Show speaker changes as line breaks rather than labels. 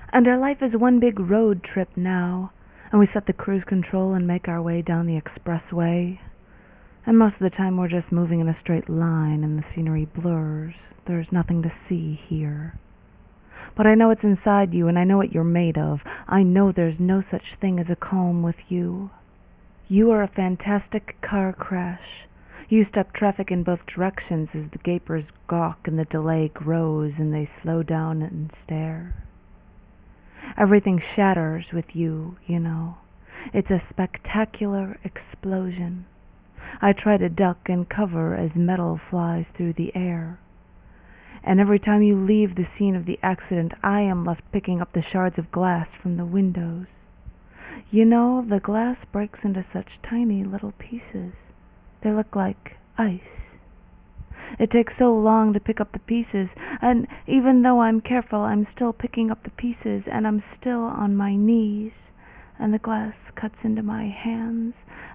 And our life is one big road trip now, and we set the cruise control and make our way down the expressway. And most of the time we're just moving in a straight line and the scenery blurs. There's nothing to see here. But I know what's inside you, and I know what you're made of. I know there's no such thing as a calm with you. You are a fantastic car crash. You stop traffic in both directions as the gapers gawk and the delay grows and they slow down and stare. Everything shatters with you, you know. It's a spectacular explosion. I try to duck and cover as metal flies through the air. And every time you leave the scene of the accident, I am left picking up the shards of glass from the windows. You know, the glass breaks into such tiny little pieces. They look like ice. It takes so long to pick up the pieces, and even though I'm careful, I'm still picking up the pieces, and I'm still on my knees, and the glass cuts into my hands,